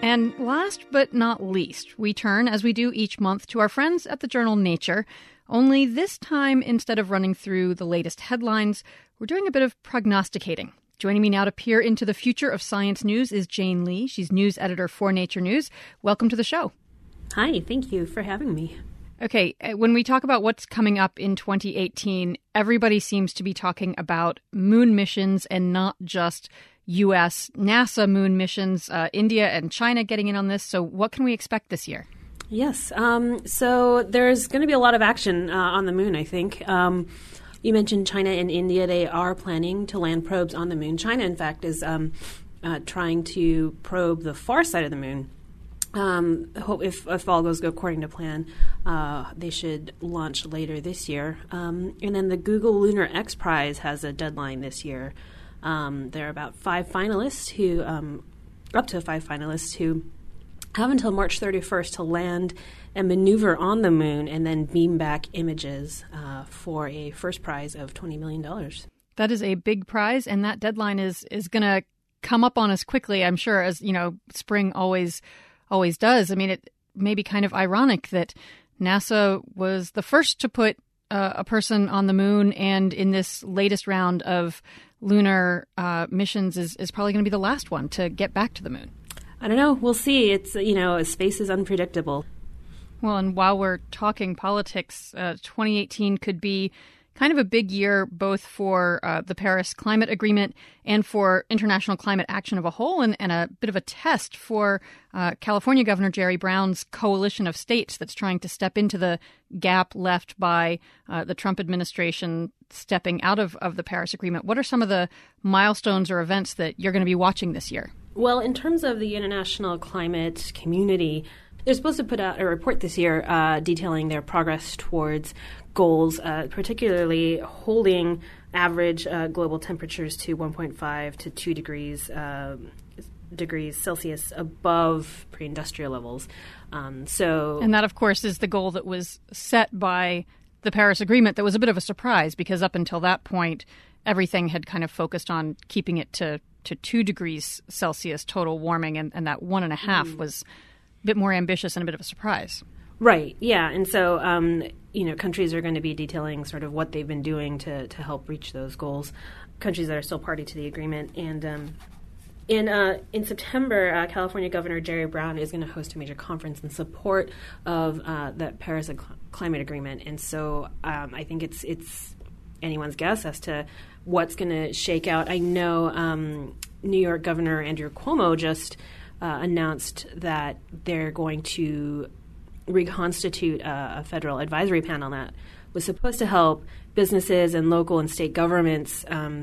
And last but not least, we turn, as we do each month, to our friends at the journal Nature. Only this time, instead of running through the latest headlines, we're doing a bit of prognosticating. Joining me now to peer into the future of science news is Jane Lee. She's news editor for Nature News. Welcome to the show. Hi, thank you for having me. Okay, when we talk about what's coming up in 2018, everybody seems to be talking about moon missions and not just U.S. NASA moon missions, India and China getting in on this. So what can we expect this year? Yes, so there's going to be a lot of action on the moon, I think. You mentioned China and India. They are planning to land probes on the moon. China, in fact, is trying to probe the far side of the moon. If all goes according to plan, they should launch later this year. And then the Google Lunar X Prize has a deadline this year. There are about up to five finalists who have until March 31st to land and maneuver on the moon and then beam back images for a first prize of $20 million. That is a big prize, and that deadline is going to come up on us quickly, I'm sure, as spring always does. I mean, it may be kind of ironic that NASA was the first to put a person on the moon, and in this latest round of lunar missions is probably going to be the last one to get back to the moon. I don't know. We'll see. It's, space is unpredictable. Well, and while we're talking politics, 2018 could be kind of a big year both for the Paris Climate Agreement and for international climate action of a whole, and a bit of a test for California Governor Jerry Brown's coalition of states that's trying to step into the gap left by the Trump administration stepping out of the Paris Agreement. What are some of the milestones or events that you're going to be watching this year? Well, in terms of the international climate community, they're supposed to put out a report this year detailing their progress towards goals, particularly holding average global temperatures to 1.5 to 2 degrees Celsius above pre-industrial levels. And that, of course, is the goal that was set by the Paris Agreement that was a bit of a surprise because up until that point, everything had kind of focused on keeping it to 2 degrees Celsius total warming, and that 1.5 was a bit more ambitious and a bit of a surprise. Right, yeah. And so, countries are going to be detailing sort of what they've been doing to help reach those goals, countries that are still party to the agreement. And in September, California Governor Jerry Brown is going to host a major conference in support of the Paris Climate Agreement. And so I think it's anyone's guess as to what's going to shake out. I know New York Governor Andrew Cuomo just announced that they're going to reconstitute a federal advisory panel that was supposed to help businesses and local and state governments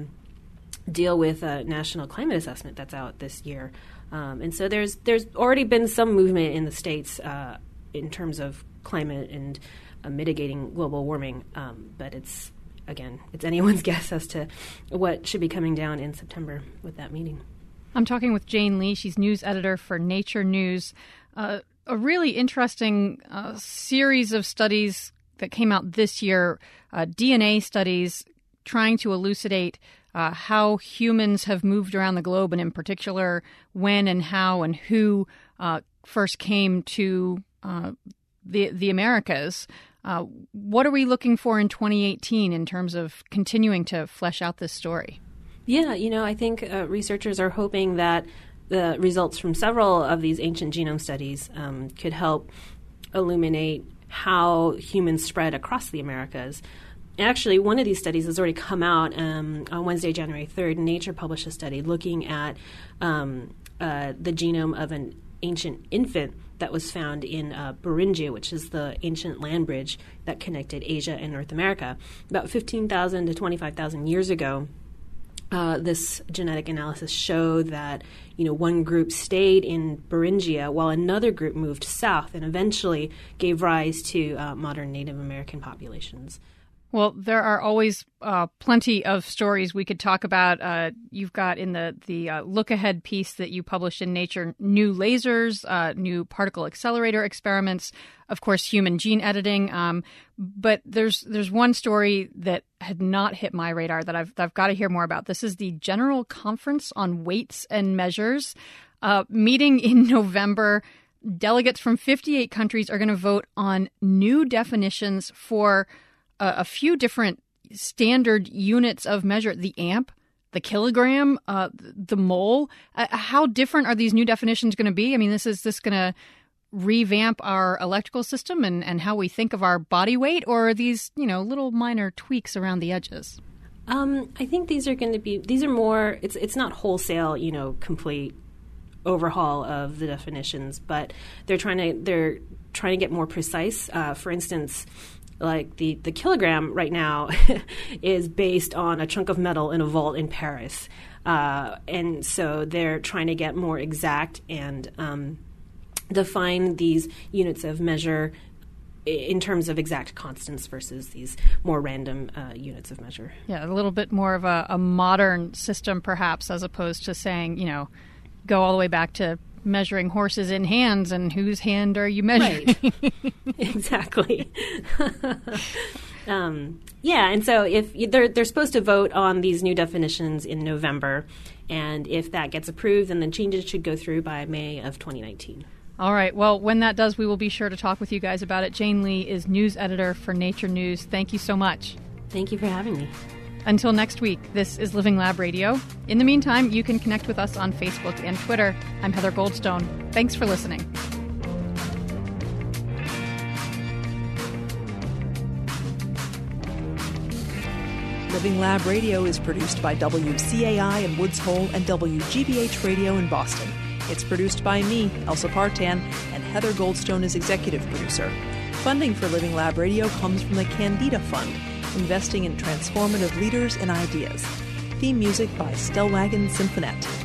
deal with a national climate assessment that's out this year. And so there's already been some movement in the states in terms of climate and mitigating global warming, but it's anyone's guess as to what should be coming down in September with that meeting. I'm talking with Jane Lee. She's news editor for Nature News. A really interesting series of studies that came out this year, DNA studies trying to elucidate how humans have moved around the globe, and in particular when and how and who first came to the Americas. What are we looking for in 2018 in terms of continuing to flesh out this story? Yeah, I think researchers are hoping that the results from several of these ancient genome studies could help illuminate how humans spread across the Americas. Actually, one of these studies has already come out on Wednesday, January 3rd. Nature published a study looking at the genome of an ancient infant that was found in Beringia, which is the ancient land bridge that connected Asia and North America. About 15,000 to 25,000 years ago, this genetic analysis showed that one group stayed in Beringia while another group moved south and eventually gave rise to modern Native American populations. Well, there are always plenty of stories we could talk about. You've got in the Look Ahead piece that you published in Nature, new lasers, new particle accelerator experiments, of course, human gene editing. But there's one story that had not hit my radar that I've got to hear more about. This is the General Conference on Weights and Measures. Meeting in November, delegates from 58 countries are going to vote on new definitions for a few different standard units of measure: the amp, the kilogram, the mole. How different are these new definitions going to be? I mean, is this going to revamp our electrical system and how we think of our body weight, or are these, little minor tweaks around the edges? I think these are more, it's not wholesale, complete overhaul of the definitions, but they're trying to get more precise. For instance, like the kilogram right now is based on a chunk of metal in a vault in Paris. And so they're trying to get more exact and define these units of measure in terms of exact constants versus these more random units of measure. Yeah, a little bit more of a modern system, perhaps, as opposed to saying, go all the way back to measuring horses in hands and whose hand are you measuring? Right. Exactly. And so if they're supposed to vote on these new definitions in November, and if that gets approved, then the changes should go through by May of 2019. All right. Well, when that does, we will be sure to talk with you guys about it. Jane Lee is news editor for Nature News. Thank you so much. Thank you for having me. Until next week, this is Living Lab Radio. In the meantime, you can connect with us on Facebook and Twitter. I'm Heather Goldstone. Thanks for listening. Living Lab Radio is produced by WCAI in Woods Hole and WGBH Radio in Boston. It's produced by me, Elsa Partan, and Heather Goldstone is executive producer. Funding for Living Lab Radio comes from the Candida Fund, investing in transformative leaders and ideas. Theme music by Stellwagen Symphonette.